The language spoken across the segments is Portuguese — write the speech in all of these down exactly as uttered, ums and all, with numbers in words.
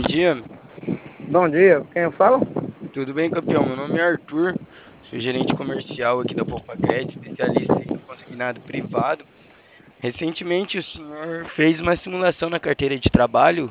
dia. Bom dia, quem eu falo? Tudo bem, campeão? Meu nome é Arthur, sou gerente comercial aqui da Poupa-Crédito, especialista em consignado privado. Recentemente o senhor fez uma simulação na carteira de trabalho,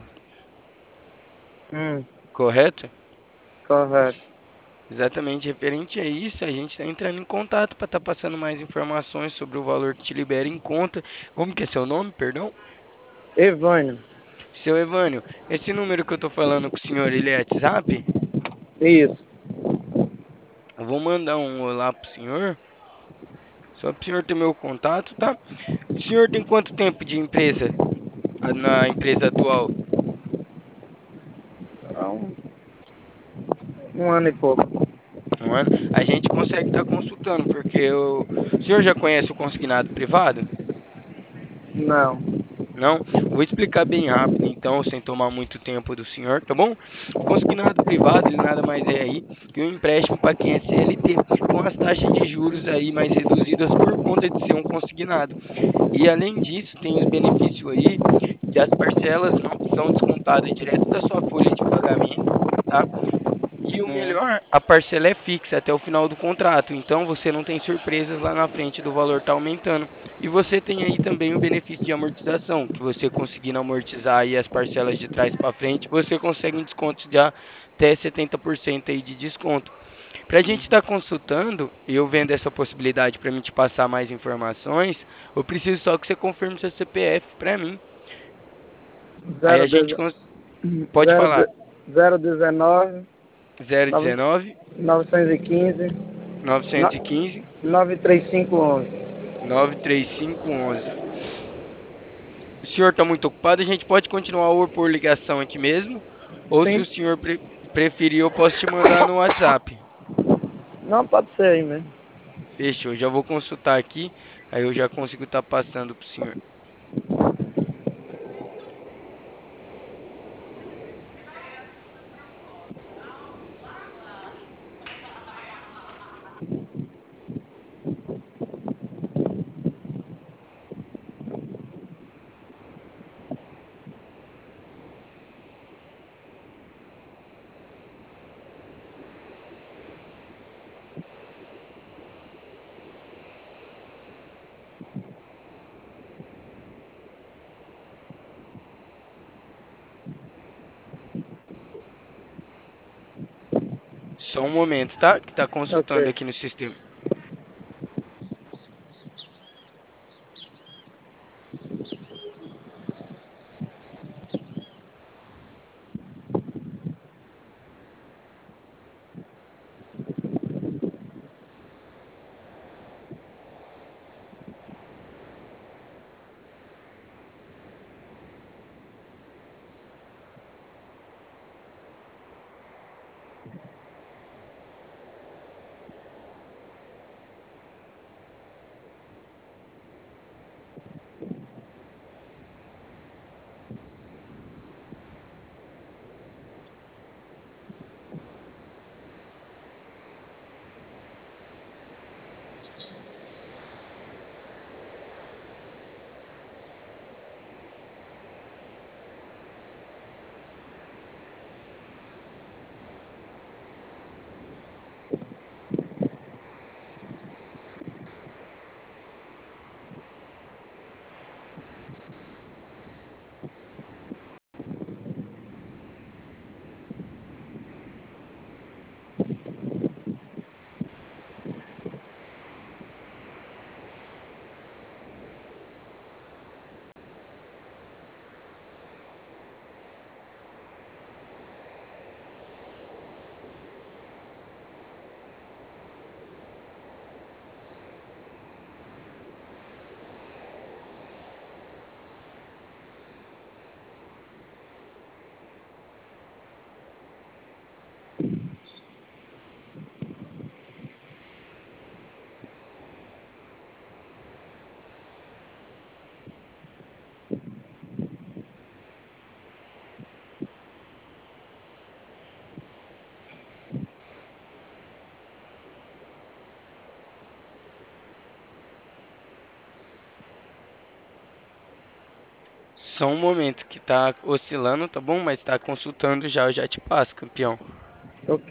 Hum, correto? correto. Exatamente, referente a isso, a gente está entrando em contato para estar passando mais informações sobre o valor que te libera em conta. Como que é seu nome, perdão? Evânio, Seu Evânio, esse número que eu estou falando com o senhor, ele é WhatsApp? isso. Eu vou mandar um olá pro senhor, só para o senhor ter meu contato, tá? O senhor tem quanto tempo de empresa ah, na empresa atual? Há um, um ano e pouco. Um ano? A gente consegue estar consultando, porque o, o senhor já conhece o consignado privado? Não. Não? Vou explicar bem rápido, então, sem tomar muito tempo do senhor, tá bom? O consignado privado, ele nada mais é aí que um empréstimo para quem é C L T, com as taxas de juros aí mais reduzidas por conta de ser um consignado. E além disso, tem os benefícios aí que as parcelas não são descontadas direto da sua folha de pagamento, tá? E o Hum, melhor, a parcela é fixa até o final do contrato, então você não tem surpresas lá na frente do valor tá aumentando. E você tem aí também o benefício de amortização, que você conseguindo amortizar aí as parcelas de trás para frente, você consegue um desconto de até setenta por cento aí de desconto. Para a gente estar consultando, e eu vendo essa possibilidade para mim te passar mais informações, eu preciso só que você confirme seu C P F para mim. Aí zero, a gente deze- cons... pode zero, falar de- zero dezenove, zero nove- dezenove, novecentos e quinze, novecentos e no- quinze, nove três cinco onze. nove três cinco onze. O senhor está muito ocupado, a gente pode continuar ou por ligação aqui mesmo, ou se o Sim? senhor pre preferir, eu posso te mandar no WhatsApp. Não, pode ser aí mesmo. Fechou, já vou consultar aqui, aí eu já consigo estar passando para o senhor. Só um momento, tá? Que está consultando Ok. aqui no sistema. Só um momento que tá oscilando, tá bom? Mas tá consultando já, eu já te passo, campeão. Ok.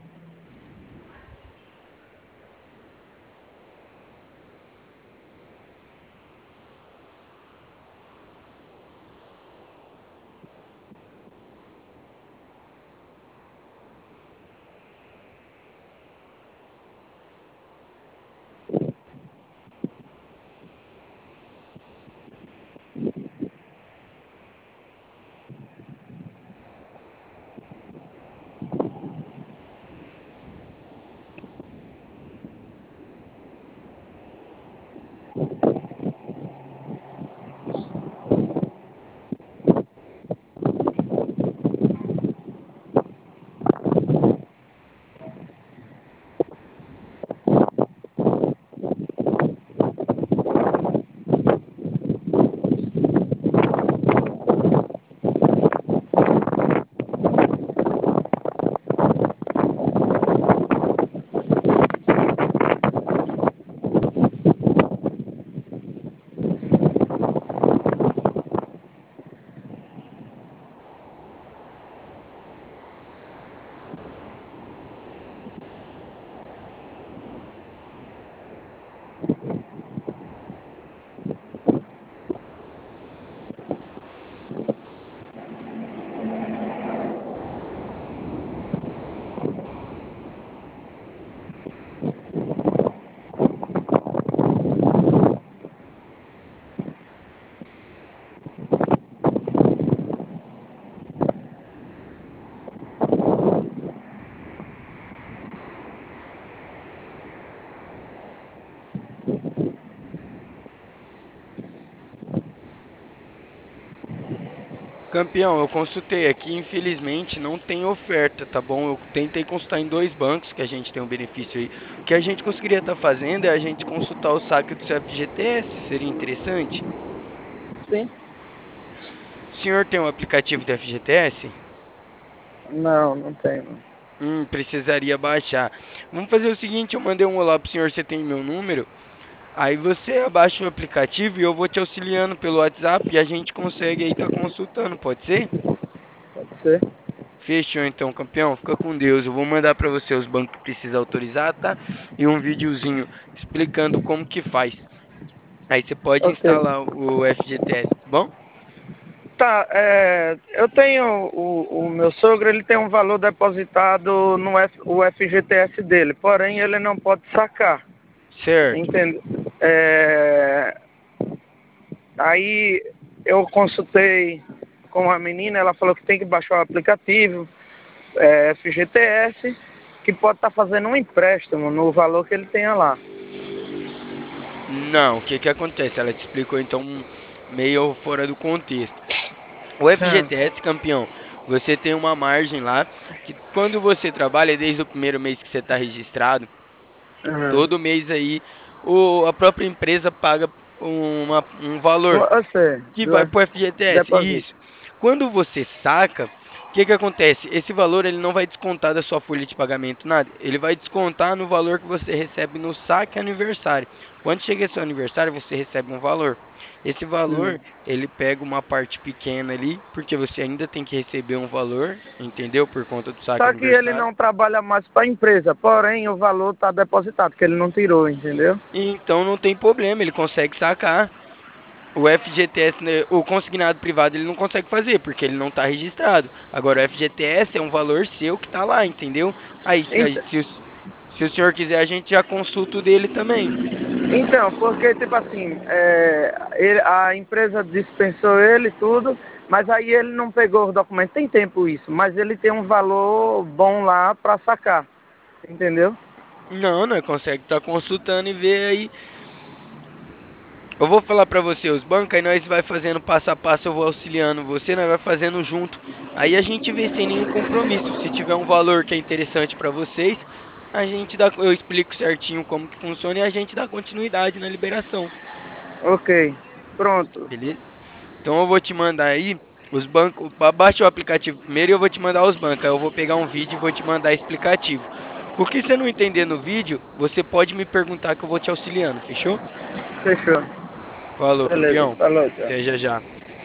Campeão, eu consultei aqui, infelizmente não tem oferta, tá bom? Eu tentei consultar em dois bancos que a gente tem um benefício aí. O que a gente conseguiria estar fazendo é a gente consultar o saque do seu F G T S, seria interessante. Sim? O senhor tem um aplicativo do F G T S? Não, não tenho. Hum, precisaria baixar. Vamos fazer o seguinte, eu mandei um olá pro senhor, você tem meu número? Aí você abaixa o aplicativo e eu vou te auxiliando pelo WhatsApp e a gente consegue aí estar consultando, pode ser? Pode ser? Fechou então, campeão. Fica com Deus. Eu vou mandar para você os bancos que precisa autorizar, tá? E um videozinho explicando como que faz. Aí você pode Ok. instalar o F G T S, tá bom? Tá, é, eu tenho o, o meu sogro, ele tem um valor depositado no F, o F G T S dele, porém ele não pode sacar, Certo. entende? É, aí eu consultei com a menina, ela falou que tem que baixar o aplicativo é, F G T S, que pode estar fazendo um empréstimo no valor que ele tenha lá. Não, o que que acontece? Ela te explicou então um- meio fora do contexto. O Hum, F G T S, campeão, você tem uma margem lá que quando você trabalha desde o primeiro mês que você está registrado, hum. todo mês aí o, a própria empresa paga uma, um valor Você, que do vai F- para o F G T S. depósito. Isso. Quando você saca, o que que acontece? Esse valor ele não vai descontar da sua folha de pagamento nada. Ele vai descontar no valor que você recebe no saque aniversário. Quando chega seu aniversário, você recebe um valor. Esse Hum. valor, ele pega uma parte pequena ali, porque você ainda tem que receber um valor, entendeu? Por conta do saque Só que ele aniversário. não trabalha mais para a empresa, porém o valor está depositado, que ele não tirou, entendeu? Então não tem problema, ele consegue sacar. O F G T S, né, o consignado privado, ele não consegue fazer, porque ele não está registrado. Agora, o F G T S é um valor seu que está lá, entendeu? Aí, se, a- Ent- se, o, se o senhor quiser, a gente já consulta o dele também. Então, porque tipo assim, é, ele- a empresa dispensou ele e tudo, mas aí ele não pegou os documentos, tem tempo isso, mas ele tem um valor bom lá para sacar, entendeu? Não, não consegue estar consultando e ver aí. Eu vou falar para você os bancos, aí nós vai fazendo passo a passo, eu vou auxiliando você, nós vai fazendo junto. Aí a gente vê sem nenhum compromisso. Se tiver um valor que é interessante para vocês, a gente dá, eu explico certinho como que funciona e a gente dá continuidade na liberação. Ok, pronto, Beleza? Então eu vou te mandar aí os bancos. ba- Baixa o aplicativo primeiro e eu vou te mandar os bancos. Aí eu vou pegar um vídeo e vou te mandar explicativo. O que você não entender no vídeo, você pode me perguntar que eu vou te auxiliando, fechou? fechou. Falou, Beleza, campeão. falou, tchau. Até já já.